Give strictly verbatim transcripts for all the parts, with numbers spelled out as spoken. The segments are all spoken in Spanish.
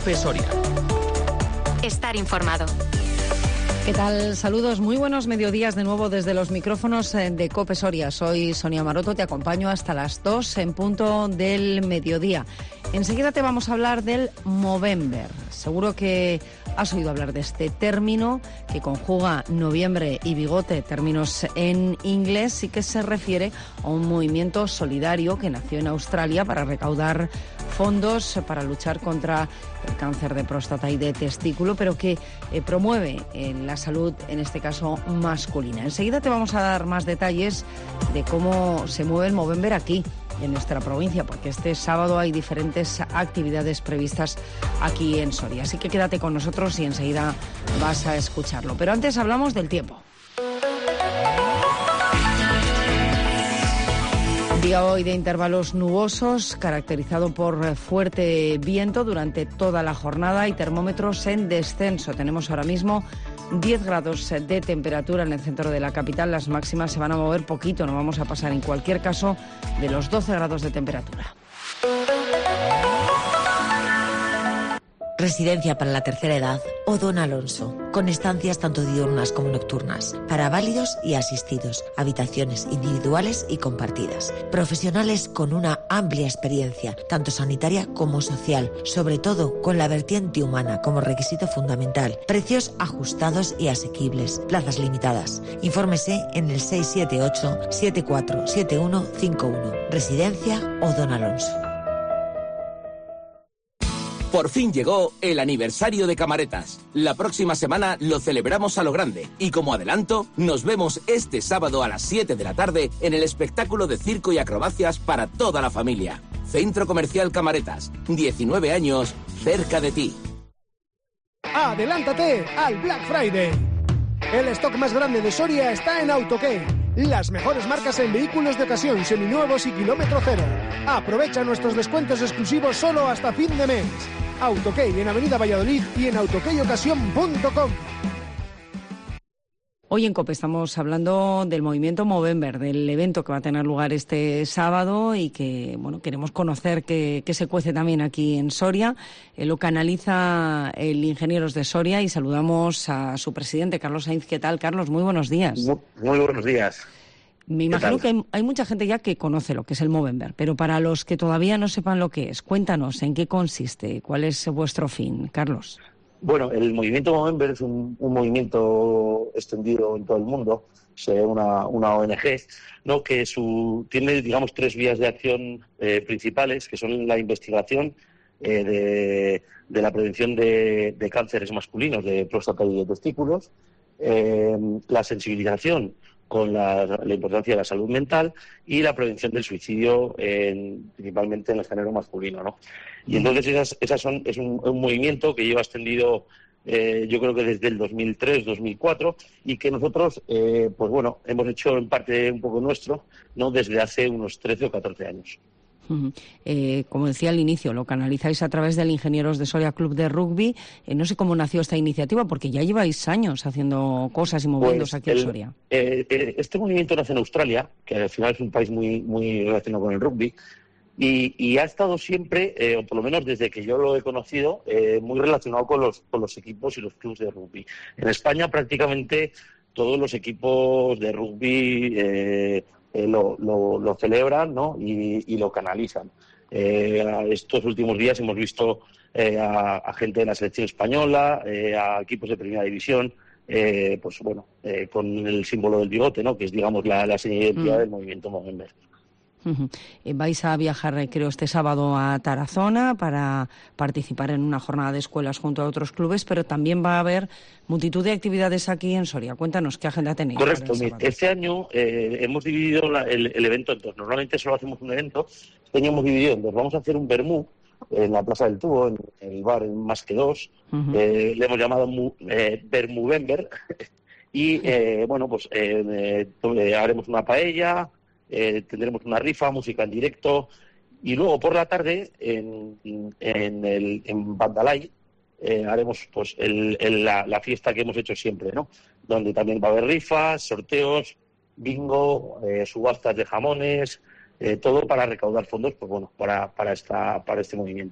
COPE Soria. Estar informado. ¿Qué tal? Saludos, muy buenos mediodías de nuevo desde los micrófonos de COPE Soria. Soy Sonia Maroto, te acompaño hasta las dos en punto del mediodía. Enseguida te vamos a hablar del Movember. Seguro que has oído hablar de este término que conjuga noviembre y bigote, términos en inglés, y que se refiere a un movimiento solidario que nació en Australia para recaudar fondos para luchar contra el cáncer de próstata y de testículo, pero que eh, promueve eh, la salud, en este caso masculina. Enseguida te vamos a dar más detalles de cómo se mueve el Movember aquí, en nuestra provincia, porque este sábado hay diferentes actividades previstas aquí en Soria. Así que quédate con nosotros y enseguida vas a escucharlo. Pero antes hablamos del tiempo. Día hoy de intervalos nubosos, caracterizado por fuerte viento durante toda la jornada y termómetros en descenso. Tenemos ahora mismo diez grados de temperatura en el centro de la capital. Las máximas se van a mover poquito, no vamos a pasar en cualquier caso de los doce grados de temperatura. Residencia para la tercera edad Odón Alonso, con estancias tanto diurnas como nocturnas, para válidos y asistidos, habitaciones individuales y compartidas. Profesionales con una amplia experiencia, tanto sanitaria como social, sobre todo con la vertiente humana como requisito fundamental. Precios ajustados y asequibles, plazas limitadas. Infórmese en el seis siete ocho, siete cuatro siete uno cinco uno. Residencia Odón Alonso. Por fin llegó el aniversario de Camaretas. La próxima semana lo celebramos a lo grande y como adelanto, nos vemos este sábado a las siete de la tarde en el espectáculo de circo y acrobacias para toda la familia. Centro Comercial Camaretas, diecinueve años, cerca de ti. Adelántate al Black Friday. El stock más grande de Soria está en Autokey. Las mejores marcas en vehículos de ocasión, seminuevos y kilómetro cero. Aprovecha nuestros descuentos exclusivos solo hasta fin de mes. Autokey en Avenida Valladolid y en autokeyocasión punto com. Hoy en COPE estamos hablando del movimiento Movember, del evento que va a tener lugar este sábado y que, bueno, queremos conocer qué, qué se cuece también aquí en Soria. Eh, lo canaliza el Ingenieros de Soria y saludamos a su presidente, Carlos Sainz. ¿Qué tal, Carlos? Muy buenos días. Muy, muy buenos días. Me imagino que hay, hay mucha gente ya que conoce lo que es el Movember, pero para los que todavía no sepan lo que es, cuéntanos en qué consiste, cuál es vuestro fin, Carlos. Bueno, el movimiento Movember es un, un movimiento extendido en todo el mundo, es una, una O N G, ¿no? Que su, tiene, digamos, tres vías de acción eh, principales, que son la investigación eh, de, de la prevención de, de cánceres masculinos, de próstata y de testículos, eh, la sensibilización con la, la importancia de la salud mental y la prevención del suicidio, en, principalmente en el género masculino, ¿no? Y entonces esas, esas son, es un, un movimiento que lleva extendido, eh, yo creo que desde el dos mil tres, dos mil cuatro, y que nosotros, eh, pues bueno, hemos hecho en parte un poco nuestro, ¿no? Desde hace unos trece o catorce años. Uh-huh. Eh, como decía al inicio, lo canalizáis a través del Ingenieros de Soria Club de Rugby. Eh, no sé cómo nació esta iniciativa, porque ya lleváis años haciendo cosas y moviéndose pues aquí el, en Soria. Eh, eh, este movimiento nace en Australia, que al final es un país muy, muy relacionado con el rugby, y, y ha estado siempre, eh, o por lo menos desde que yo lo he conocido, eh, muy relacionado con los, con los equipos y los clubes de rugby. En España prácticamente todos los equipos de rugby eh, eh, lo, lo, lo celebran, ¿no? y, y lo canalizan. Eh, estos últimos días hemos visto eh, a, a gente de la selección española, eh, a equipos de primera división, eh, pues bueno, eh, con el símbolo del bigote, ¿no? Que es, digamos, la, la señal de identidad mm. del movimiento Movember. Uh-huh. Eh, vais a viajar, creo, este sábado a Tarazona para participar en una jornada de escuelas junto a otros clubes, pero también va a haber multitud de actividades aquí en Soria. Cuéntanos, ¿qué agenda tenéis? Correcto. Este año eh, hemos dividido la, el, el evento en dos. Normalmente solo hacemos un evento. Este año hemos dividido en dos. Vamos a hacer un vermú en la Plaza del Tubo, en el bar en Más que Dos. Uh-huh. Eh, le hemos llamado eh, Vermovember. Y, eh, bueno, pues eh, eh, haremos una paella. Eh, tendremos una rifa, música en directo y luego por la tarde en, en, el, en Bandalay eh, haremos pues el, el, la, la fiesta que hemos hecho siempre, ¿no? Donde también va a haber rifas, sorteos, bingo, eh, subastas de jamones, eh, todo para recaudar fondos, pues bueno, para para esta para este movimiento.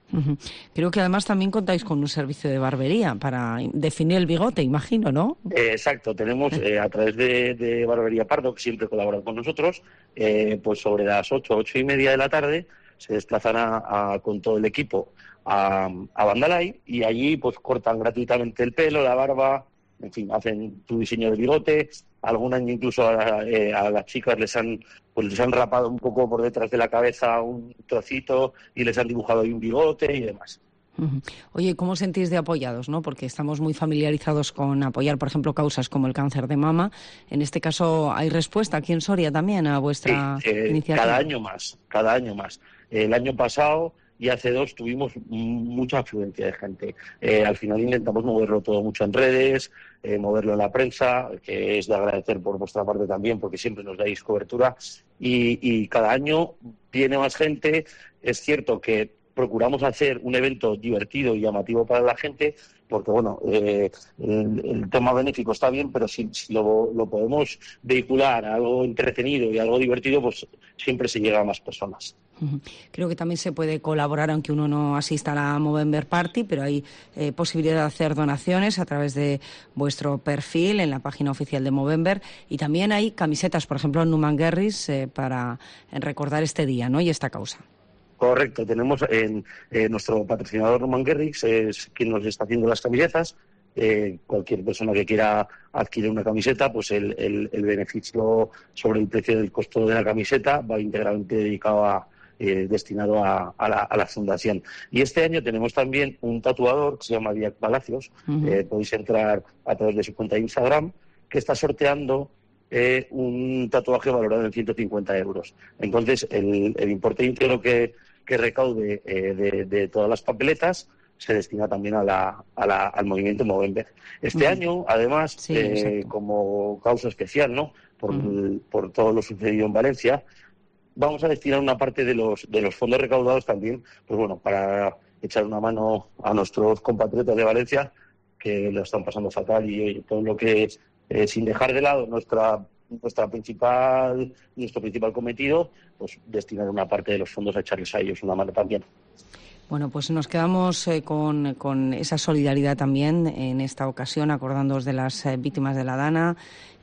Uh-huh. Creo que además también contáis con un servicio de barbería para definir el bigote, imagino, ¿no? Eh, exacto, tenemos eh, a través de, de Barbería Pardo, que siempre colabora con nosotros, eh, pues sobre las ocho, ocho y media de la tarde se desplazan a, a, con todo el equipo a, a Vandalay y allí pues cortan gratuitamente el pelo, la barba, en fin, hacen tu diseño de bigote. Algún año incluso a, eh, a las chicas les han pues les han rapado un poco por detrás de la cabeza un trocito y les han dibujado ahí un bigote y demás. Uh-huh. Oye, ¿cómo sentís de apoyados, no? Porque estamos muy familiarizados con apoyar, por ejemplo, causas como el cáncer de mama. En este caso, ¿hay respuesta aquí en Soria también a vuestra sí, eh, iniciativa? Cada año más, cada año más. El año pasado y hace dos tuvimos mucha afluencia de gente. Eh, al final intentamos moverlo todo mucho en redes, eh, moverlo en la prensa, que es de agradecer por vuestra parte también, porque siempre nos dais cobertura. Y, y cada año viene más gente. Es cierto que procuramos hacer un evento divertido y llamativo para la gente, porque bueno, eh, el, el tema benéfico está bien, pero si, si lo, lo podemos vehicular a algo entretenido y algo divertido, pues siempre se llega a más personas. Creo que también se puede colaborar, aunque uno no asista a la Movember Party, pero hay eh, posibilidad de hacer donaciones a través de vuestro perfil en la página oficial de Movember, y también hay camisetas, por ejemplo, en Numan Guerris, eh, para recordar este día, ¿no? Y esta causa. Correcto, tenemos en eh, nuestro patrocinador Numan Guerris, es quien nos está haciendo las camisetas. Eh, cualquier persona que quiera adquirir una camiseta, pues el, el, el beneficio sobre el precio del costo de la camiseta va íntegramente dedicado a Eh, destinado a, a, la, a la fundación. Y este año tenemos también un tatuador que se llama Diac Palacios, uh-huh. eh, podéis entrar a través de su cuenta de Instagram, que está sorteando eh, un tatuaje valorado en ciento cincuenta euros. Entonces, el, el importe íntegro que, que recaude eh, de, de todas las papeletas se destina también a la, a la, al movimiento Movember. Este uh-huh. año, además, sí, eh, como causa especial, ¿no? Por, uh-huh. por todo lo sucedido en Valencia, vamos a destinar una parte de los de los fondos recaudados también, pues bueno, para echar una mano a nuestros compatriotas de Valencia que lo están pasando fatal y, y todo lo que eh, sin dejar de lado nuestra nuestra principal nuestro principal cometido, pues destinar una parte de los fondos a echarles a ellos una mano también. Bueno, pues nos quedamos eh, con, con esa solidaridad también en esta ocasión, acordándoos de las eh, víctimas de la Dana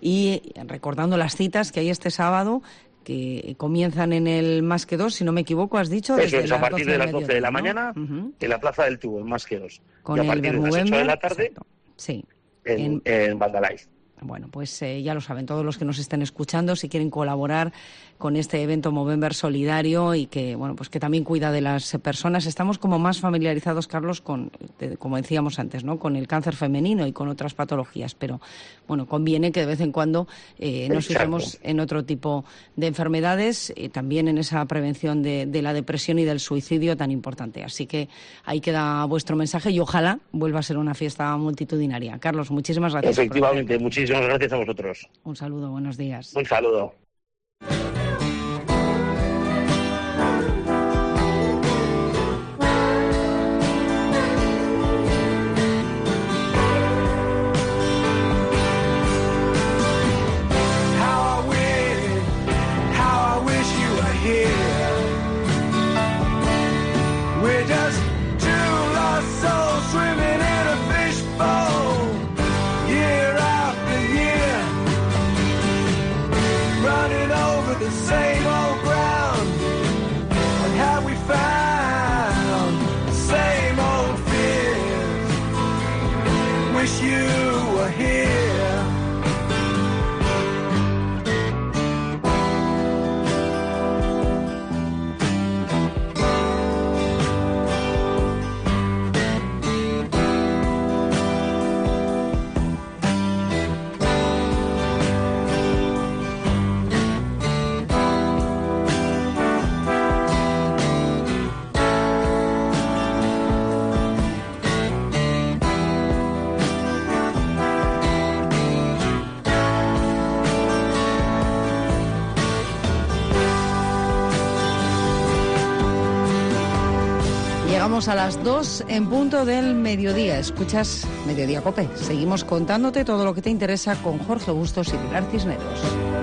y recordando las citas que hay este sábado, que comienzan en el Más que Dos, si no me equivoco, has dicho. Eso es, a partir de las doce de la mañana, ¿no? En la Plaza del Tubo, en Más que Dos. Con y a partir el de las ocho de la tarde, sí. en, en, en Vandalay. Bueno, pues eh, ya lo saben todos los que nos estén escuchando, si quieren colaborar con este evento Movember solidario y que, bueno, pues que también cuida de las personas. Estamos como más familiarizados, Carlos, con, de, como decíamos antes, ¿no? Con el cáncer femenino y con otras patologías, pero, bueno, conviene que de vez en cuando eh, nos fijemos en otro tipo de enfermedades, eh, también en esa prevención de, de la depresión y del suicidio tan importante. Así que ahí queda vuestro mensaje y ojalá vuelva a ser una fiesta multitudinaria. Carlos, muchísimas gracias. Efectivamente, muchísimas gracias a vosotros. Un saludo, buenos días. Un saludo. Llegamos a las dos en punto del mediodía. Escuchas Mediodía COPE. Seguimos contándote todo lo que te interesa con Jorge Bustos y Pilar Cisneros.